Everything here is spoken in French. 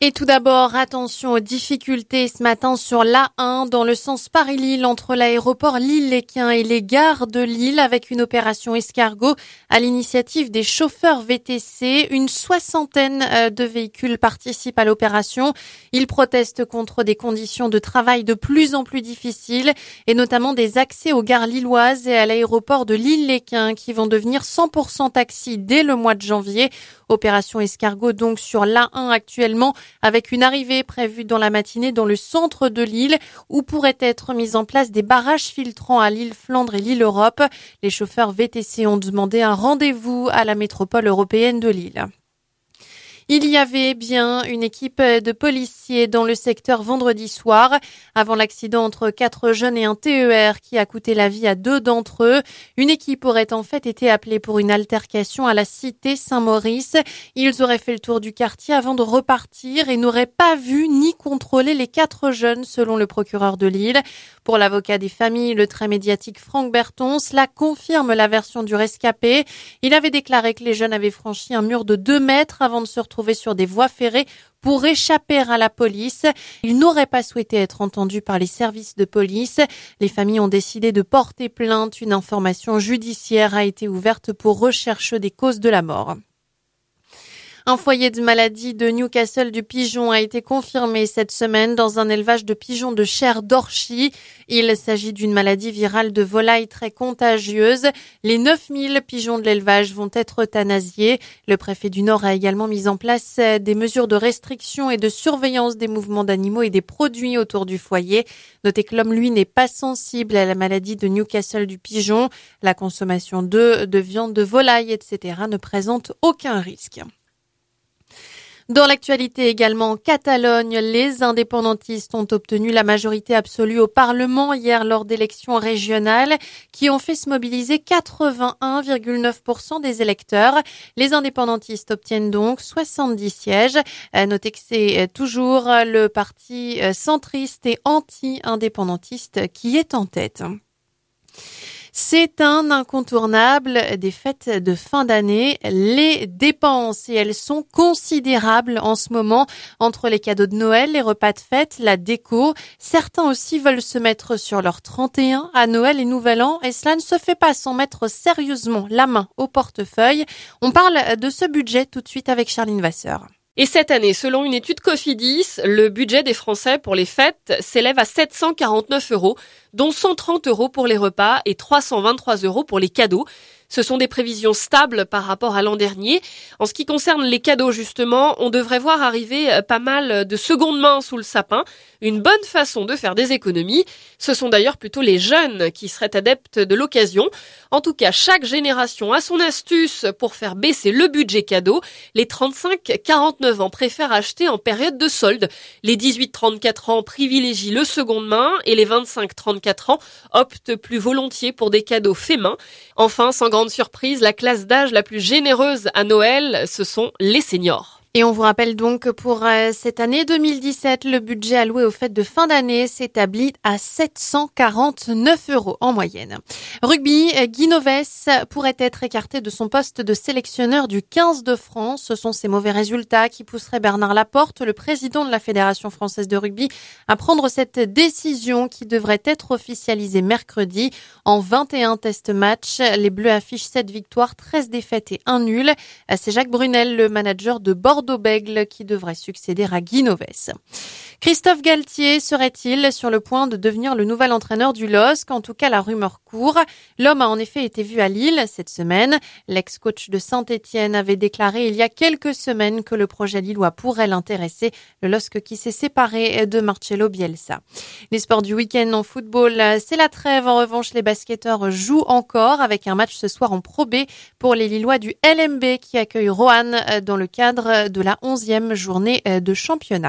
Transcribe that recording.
Et tout d'abord, attention aux difficultés ce matin sur l'A1 dans le sens Paris-Lille entre l'aéroport Lille-Léquin et les gares de Lille avec une opération escargot à l'initiative des chauffeurs VTC. Une soixantaine de véhicules participent à l'opération. Ils protestent contre des conditions de travail de plus en plus difficiles et notamment des accès aux gares lilloises et à l'aéroport de Lille-Léquin qui vont devenir 100% taxi dès le mois de janvier. Opération escargot donc sur l'A1 actuellement, avec une arrivée prévue dans la matinée dans le centre de Lille où pourraient être mis en place des barrages filtrants à Lille-Flandre et Lille-Europe. Les chauffeurs VTC ont demandé un rendez-vous à la métropole européenne de Lille. Il y avait bien une équipe de policiers dans le secteur vendredi soir, avant l'accident entre 4 jeunes et un TER qui a coûté la vie à 2 d'entre eux. Une équipe aurait en fait été appelée pour une altercation à la cité Saint-Maurice. Ils auraient fait le tour du quartier avant de repartir et n'auraient pas vu ni contrôlé les 4 jeunes, selon le procureur de Lille. Pour l'avocat des familles, le très médiatique Franck Berton, cela confirme la version du rescapé. Il avait déclaré que les jeunes avaient franchi un mur de 2 mètres avant de se retrouver sur des voies ferrées pour échapper à la police. Ils n'auraient pas souhaité être entendus par les services de police. Les familles ont décidé de porter plainte. Une information judiciaire a été ouverte pour recherche des causes de la mort. Un foyer de maladie de Newcastle du pigeon a été confirmé cette semaine dans un élevage de pigeons de chair d'Orchy. Il s'agit d'une maladie virale de volaille très contagieuse. Les 9000 pigeons de l'élevage vont être euthanasiés. Le préfet du Nord a également mis en place des mesures de restriction et de surveillance des mouvements d'animaux et des produits autour du foyer. Notez que l'homme, lui, n'est pas sensible à la maladie de Newcastle du pigeon. La consommation d'œufs, de viande, de volaille, etc. ne présente aucun risque. Dans l'actualité également, en Catalogne, les indépendantistes ont obtenu la majorité absolue au Parlement hier lors d'élections régionales qui ont fait se mobiliser 81,9% des électeurs. Les indépendantistes obtiennent donc 70 sièges. Notez que c'est toujours le parti centriste et anti-indépendantiste qui est en tête. C'est un incontournable des fêtes de fin d'année, les dépenses, et elles sont considérables en ce moment entre les cadeaux de Noël, les repas de fête, la déco. Certains aussi veulent se mettre sur leur 31 à Noël et Nouvel An et cela ne se fait pas sans mettre sérieusement la main au portefeuille. On parle de ce budget tout de suite avec Charline Vasseur. Et cette année, selon une étude Cofidis, le budget des Français pour les fêtes s'élève à 749 €, dont 130 € pour les repas et 323 € pour les cadeaux. Ce sont des prévisions stables par rapport à l'an dernier. En ce qui concerne les cadeaux, justement, on devrait voir arriver pas mal de seconde main sous le sapin. Une bonne façon de faire des économies. Ce sont d'ailleurs plutôt les jeunes qui seraient adeptes de l'occasion. En tout cas, chaque génération a son astuce pour faire baisser le budget cadeau. Les 35-49 ans préfèrent acheter en période de solde. Les 18-34 ans privilégient le seconde main et les 25-34 ans optent plus volontiers pour des cadeaux faits main. Enfin, sans grande surprise, la classe d'âge la plus généreuse à Noël, ce sont les seniors. Et on vous rappelle donc que pour cette année 2017, le budget alloué aux fêtes de fin d'année s'établit à 749 € en moyenne. Rugby, Guy Novès pourrait être écarté de son poste de sélectionneur du 15 de France. Ce sont ces mauvais résultats qui pousseraient Bernard Laporte, le président de la Fédération française de rugby, à prendre cette décision qui devrait être officialisée mercredi. En 21 test matchs, les Bleus affichent 7 victoires, 13 défaites et 1 nul. C'est Jacques Brunel, le manager de Bordeaux-Bègles, qui devrait succéder à Guy Novès. Christophe Galtier serait-il sur le point de devenir le nouvel entraîneur du LOSC? En tout cas, la rumeur court. L'homme a en effet été vu à Lille cette semaine. L'ex-coach de Saint-Étienne avait déclaré il y a quelques semaines que le projet lillois pourrait l'intéresser. Le LOSC qui s'est séparé de Marcelo Bielsa. Les sports du week-end en football, c'est la trêve. En revanche, les basketteurs jouent encore avec un match ce soir en Pro B pour les Lillois du LMB qui accueillent Roanne dans le cadre de la 11e journée de championnat.